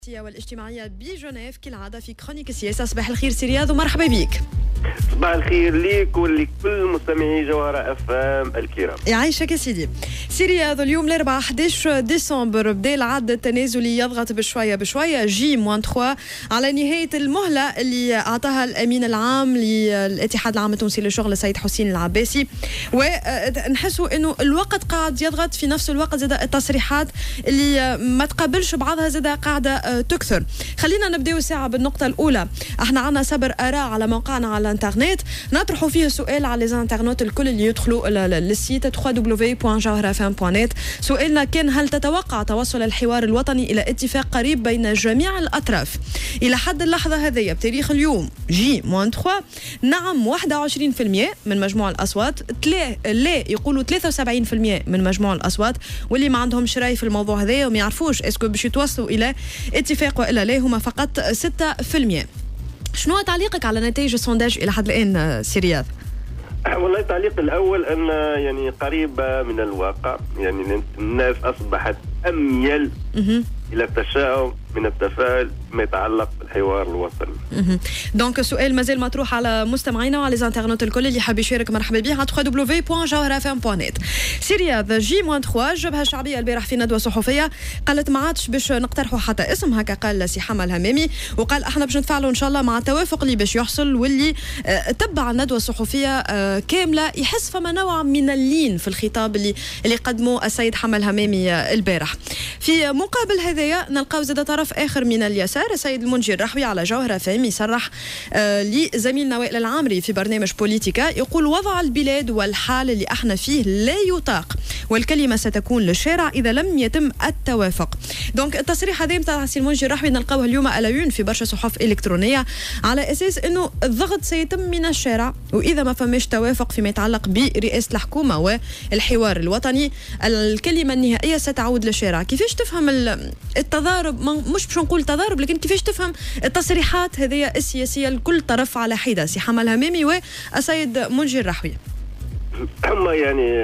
والاجتماعية بجنيف كالعادة في كرونيك السياسة. صباح الخير سي رياض ومرحبا بك. صباح الخير ليك ولكل مستمعي جوهرة FM الكرام. يعيشك يا سيدي. سي رياض، اليوم الأربعاء 11 ديسمبر بدا العد التنازلي يضغط بشوية بشوية J-3 على نهاية المهلة اللي أعطاها الأمين العام للاتحاد العام التونسي للشغل السيد حسين العباسي، ونحسوا إنه الوقت قاعد يضغط، في نفس الوقت زاد التصريحات اللي ما تقابلش بعضها زاد قاعدة تكثر. خلينا نبداو الساعة بالنقطة الأولى. احنا عنا سبر آراء على موقعنا على الانترنت نطرحوا فيه سؤال على الانترنت الكل اللي يدخلوا للسيت www.jawharafm.net. سؤالنا كان: هل تتوقع توصل الحوار الوطني إلى اتفاق قريب بين جميع الأطراف؟ إلى حد اللحظة هذه بتاريخ اليوم J-3 نعم 21% من مجموع الأصوات، لا يقولوا 73% من مجموع الأصوات، واللي ما عندهمش رأي في الموضوع هذا وما يعرفوش اسكو باش يتوصلوا إلى اتفاق وإلا لا هما فقط 6%. شنو تعليقك على نتائج السونداج إلى حد الآن سي رياض؟ والله التعليق الأول أن يعني قريبة من الواقع، يعني الناس أصبحت أميل إلى التشاؤم من التفاؤل ما يتعلق بالحوار الوطني. دونك السؤال مازال مطروح على مستمعينا وعلى الانترنت الكل اللي حاب يشارك مرحبا به على www.jawharafm.net. سي رياض، J-3 جبهة شعبية البارح في ندوة صحفية قالت ما عادش باش نقترحوا حتى اسم، هكا قال سي حمى الهمامي، وقال احنا باش نتفاعلوا ان شاء الله مع التوافق اللي باش يحصل، واللي تبع الندوة الصحفية كاملة يحس فما نوع من اللين في الخطاب اللي قدمه السيد حمى الهمامي البارح. في مقابل هذايا نلقاو زاد طرف اخر من اليسار، السيد المنجي الرحوي على جوهرة FM يصرح لزميلنا وائل العامري في برنامج بوليتيكا، يقول وضع البلاد والحال اللي احنا فيه لا يطاق، والكلمة ستكون للشارع إذا لم يتم التوافق. دونك التصريح هذا نتاع السي المنجي الرحوي نلقاوه اليوم على في برشا صحف إلكترونية على أساس إنه الضغط سيتم من الشارع، وإذا ما فماش توافق فيما يتعلق برئاسة الحكومة والحوار الوطني الكلمة النهائية ستعود للشارع. كيفاش تفهم التضارب، مش باش نقول تضارب، لكن كيفاش تفهم التصريحات هذه السياسية لكل طرف على حدة، سي حمى الهمامي والسيد منجي الرحوي؟ هم يعني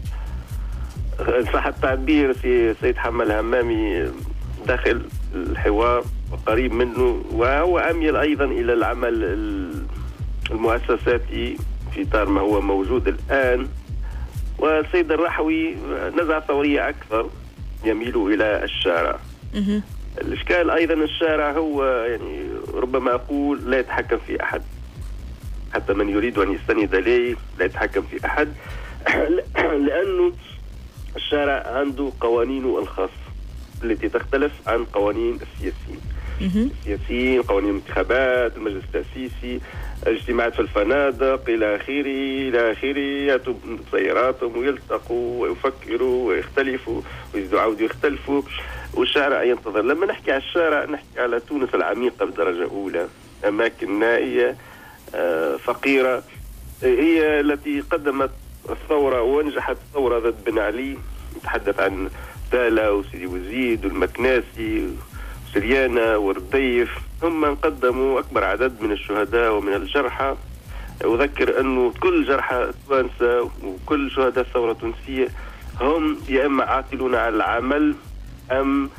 صح التعبير في سيد حمى الهمامي داخل الحوار وقريب منه، وهو أميل أيضا إلى العمل المؤسساتي في إطار ما هو موجود الآن. والسيد الرحوي نزعة ثورية أكثر، يميل إلى الشارع. الإشكال أيضا الشارع هو يعني ربما أقول لا يتحكم في أحد، حتى من يريد أن يستند إليه لا يتحكم في أحد لأنه الشارع عنده قوانينه الخاصة التي تختلف عن قوانين السياسيين، قوانين الانتخابات، المجلس التأسيسي، اجتماعات في الفنادق إلى آخره، يأتوا بسياراتهم ويلتقوا ويفكروا ويختلفوا ويزيدوا عاودوا يختلفوا، والشارع ينتظر. لما نحكي على الشارع نحكي على تونس العميقة بدرجة أولى، أماكن نائية فقيرة، هي التي قدمت الثورة ونجحت الثورة ضد بن علي. نتحدث عن تالا وسيدي وزيد والمكناسي وسريانة والرديف، هم من قدموا أكبر عدد من الشهداء ومن الجرحى. أذكر أنه كل جرحى التوانسة وكل شهداء الثورة التونسية هم يا إما عاطلون على العمل أم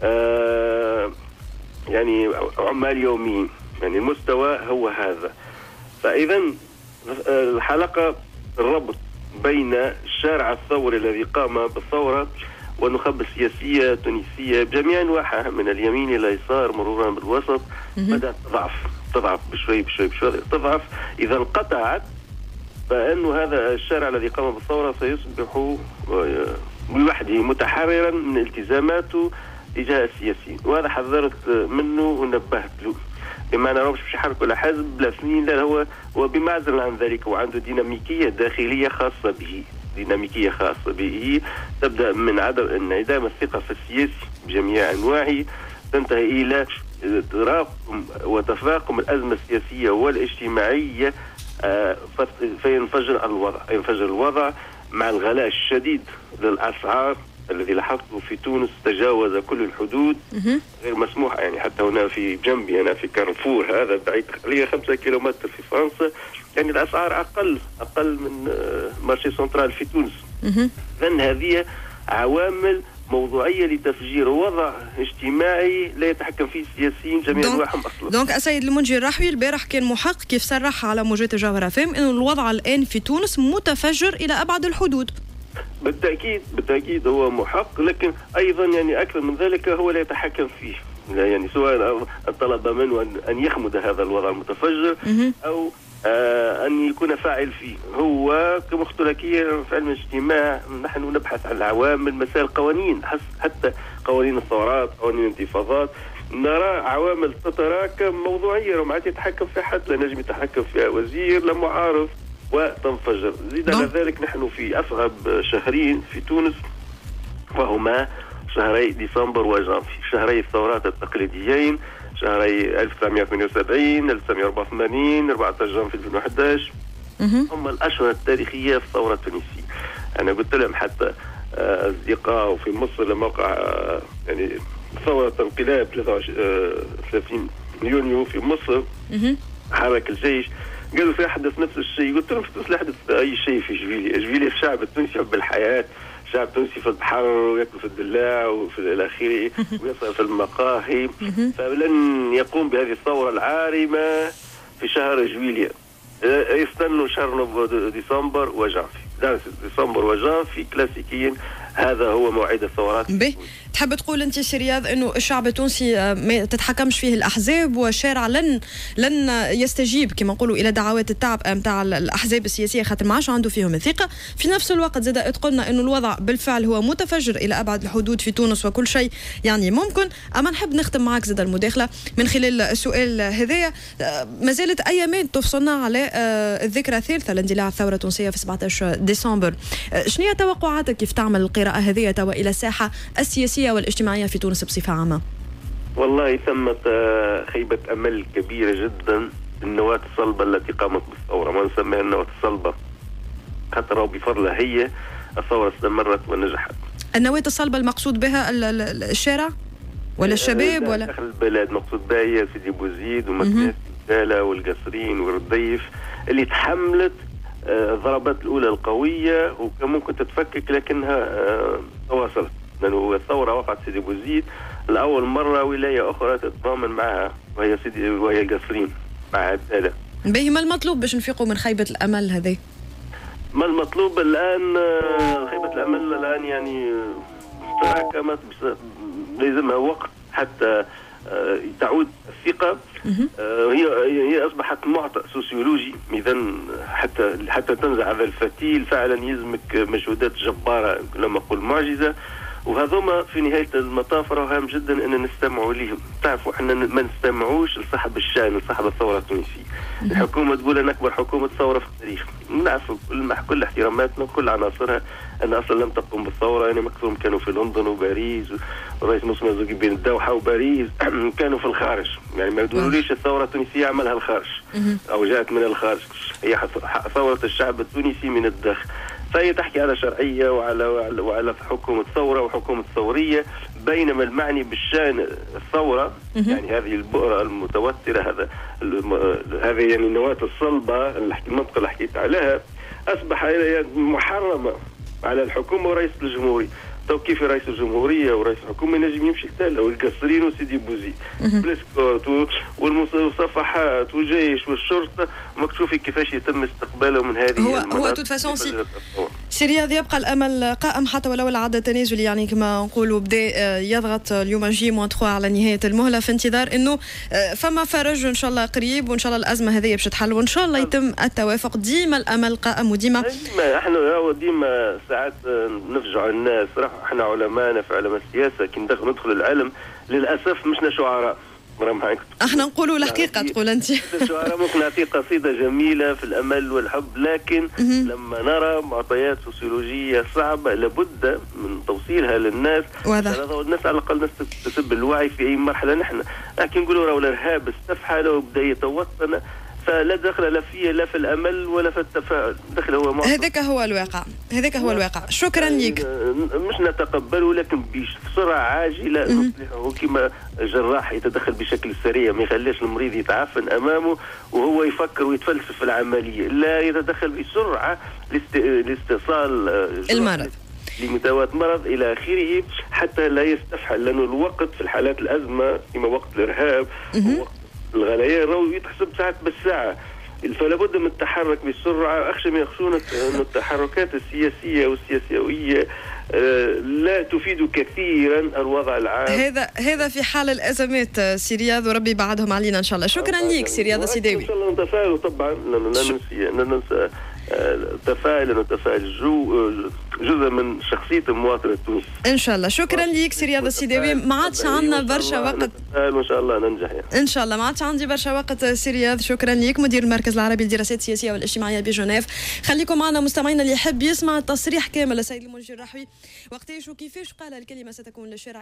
يعني عمال يوميين، يعني المستوى هو هذا. فإذا الحلقة الربط بين الشارع الثوري الذي قام بالثورة والنخب السياسية التونسية بجميع أنواعها من اليمين إلى اليسار مرورا بالوسط بدأت تضعف بشوي تضعف. إذا انقطعت فإنه هذا الشارع الذي قام بالثورة سيصبح بوحده متحررا من التزاماته تجاه السياسيين، وهذا حذرت منه ونبهت له. بمعنى هو مش يحرك ولا حزب لا سنين، لا هو وبمعزل عن ذلك وعنده ديناميكية داخلية خاصة به، تبدأ من عدم انعدام الثقة في السياسي بجميع أنواعه، تنتهي إلى تراكم وتفاقم الأزمة السياسية والاجتماعية، فينفجر الوضع مع الغلاء الشديد للأسعار الذي لاحظته في تونس، تجاوز كل الحدود غير مسموحة. يعني حتى هنا في جنبي أنا في كارفور، هذا بعيد لي 5 كيلومتر في فرنسا، يعني الأسعار أقل من مارشي سنترال في تونس. إذن هذه عوامل موضوعية لتفجير وضع اجتماعي لا يتحكم فيه السياسيين جميع أنواعهم أصلا. دونك السيد المنجي الرحوي البارح كان محق كيف صرح على موجات الجوهرة فهم أنه الوضع الآن في تونس متفجر إلى أبعد الحدود. بالتأكيد هو محق، لكن أيضا يعني أكثر من ذلك هو لا يتحكم فيه، يعني سواء طلب منه أن يخمد هذا الوضع المتفجر أو أن يكون فاعل فيه. هو كمختلكية في علم الاجتماع نحن نبحث عن العوامل مسائل قوانين، حتى قوانين الثورات، قوانين الانتفاضات، نرى عوامل تتراكم موضوعية وما عاد يتحكم فيها حد، لا نجم يتحكم فيها وزير لا معارض وتنفجر. زيد على ذلك نحن في أصعب شهرين في تونس وهما شهري ديسمبر وجانفي، شهري الثورات التقليديين، شهري 1978 1984 14 جانفي 2011 هم الأشهر التاريخية في الثورة التونسية. أنا قلت لهم حتى أصدقاء في مصر لما وقع يعني ثورة انقلاب 30 يونيو في مصر حرك الجيش، قالوا سيحدث نفس الشيء. قلت لهم في تونس لا يحدث أي شيء في إشبيلية الشعب التونسي يحب الحياة، الشعب التونسي في البحر ويأكل في الدلاع وفي الأخير ويصل في المقاهي، فلن يقوم بهذه الثورة العارمة في شهر جويلية، يستنوا شهر ديسمبر وجانفي. ديسمبر وجانفي كلاسيكيا هذا هو موعد الثورات. تحب تقول انت سي رياض انه الشعب التونسي ما تتحكمش فيه الاحزاب والشارع لن يستجيب كما نقولوا الى دعوات التعب نتاع الاحزاب السياسيه خاطر ما عادش عنده فيهم الثقه. في نفس الوقت زاد تقولنا انه الوضع بالفعل هو متفجر الى ابعد الحدود في تونس وكل شيء يعني ممكن. اما نحب نختم معك زاد المداخله من خلال السؤال هذايا. ما زالت ايامات تفصلنا على الذكرى الثالثه لاندلاع الثوره التونسيه في 17 ديسمبر. شنو هي توقعاتك كيف تعمل القراءه هذه توا الى الساحه السياسيه والاجتماعية في تونس بصفة عامة؟ والله ثمة خيبة أمل كبيرة جدا النواة الصلبة التي قامت بالثورة، ما نسميها النواة الصلبة خاطر بفضلها هي الثورة استمرت ونجحت. النواة الصلبة المقصود بها الشارع ولا الشباب ولا داخل البلاد؟ مقصود بها هي سيدي بوزيد ومكناس الدالة والقصرين والرديف اللي تحملت الضربات الأولى القوية وكان ممكن تتفكك لكنها تواصلت، لأنه الثورة وقعت سيدي بوزيد لأول مرة ولاية أخرى تتضامن معها وهي القصرين مع الدالة. باهي ما المطلوب باش نفيقوا من خيبة الأمل هذه؟ ما المطلوب الآن؟ خيبة الأمل الآن يعني تراكمت، لازمها وقت حتى تعود الثقة. هي أصبحت معطى سوسيولوجي، إذا حتى تنزع هذا الفتيل فعلا يلزمك مجهودات جبارة لما أقول معجزة، وهذوما في نهاية المطاف راهم جدا أن نستمعوا لهم. تعرفوا احنا ما نستمعوش لصاحب الشأن لصاحب الثورة التونسية. الحكومة تقول أن أكبر حكومة ثورة في التاريخ، نعرف كل احتراماتنا وكل عناصرها أن أصلا لم تقوم بالثورة، يعني مكثوم كانوا في لندن وباريس، ورئيس مزوجي بين الدوحة وباريس كانوا في الخارج، يعني ما يقولوليش الثورة التونسية عملها الخارج أو جاءت من الخارج، هي ثورة الشعب التونسي من الداخل. فهي تحكي على شرعية وعلى حكومة ثورة وحكومة ثورية، بينما المعني بالشأن الثورة يعني هذه البؤرة المتوترة، هذه يعني النواة الصلبة المنطقة اللي حكيت عليها أصبح محرمة على الحكومة ورئيس الجمهورية. تو كيف رئيس الجمهورية ورئيس الحكومة نجم يمشي لتالا والقصرين وسيدي بوزيد بلسكوت والمصافحات والجيش والشرطة مكتوفي كيفاش يتم استقبالهم من هذه هو توت فاسون سي رياض يبقى الأمل قائم حتى ولو العدد التنازلي يعني كما نقولوا بدا يضغط اليوم J-3 على نهاية المهلة في انتظار انه فما فرج وان شاء الله قريب وان شاء الله الأزمة هذه باش تحل وان شاء الله يتم التوافق. ديما الأمل قائم وديما احنا ديما ساعات نفجع الناس. احنا علماء في علم السياسة كي ندخل العلم للأسف مشنا شعراء. احنا نقولوا الحقيقة تقول انت. الشعراء ممكن نعطي قصيدة جميلة في الأمل والحب، لكن لما نرى معطيات سوسيولوجية صعبة لابد من توصيلها للناس. الناس على الأقل الناس تسب الوعي في أي مرحلة. نحن لكن نقولوا راهو الإرهاب استفحل وبدأ يتوطن، فلا دخل لا فيه لا في الأمل ولا في التفاؤل، دخل هو معطى. هذاك هو الواقع. شكرا لك. مش نتقبله لكن بسرعة عاجلة نصلحه، كما جراح يتدخل بشكل سريع ما يخليش المريض يتعفن أمامه وهو يفكر ويتفلسف في العملية، لا يتدخل بسرعة لاستئصال المرض. لمداواة مرض إلى آخره، حتى لا يستفحل، لأنه الوقت في الحالات الأزمة كما وقت الإرهاب ووقت الغليان راهو يتحسب ساعات بالساعة، فلا بد من التحرك بسرعة. أخشى ما يخشون أن التحركات السياسية والسياسيوية لا تفيد كثيرا الوضع العام. هذا في حال الأزمات سي رياض، وربي بعدهم علينا إن شاء الله. شكرا لك سي رياض السيداوي. إن شاء الله نتفائل طبعا، لا ننسى التفاؤل، جزء من شخصية المواطن التونسي ان شاء الله. شكرا ليك سي رياض السيداوي. ما عادش عندنا برشا وقت وان شاء الله ننجح يعني. ان شاء الله ما عادش عندي برشا وقت سي رياض. شكرا ليك مدير المركز العربي للدراسات السياسيه والاجتماعيه بجنيف. خليكم معنا مستمعينا اللي يحب يسمع التصريح كامل السيد المنجي الرحوي وقتاش وكيفاش قال الكلمه ستكون للشارع.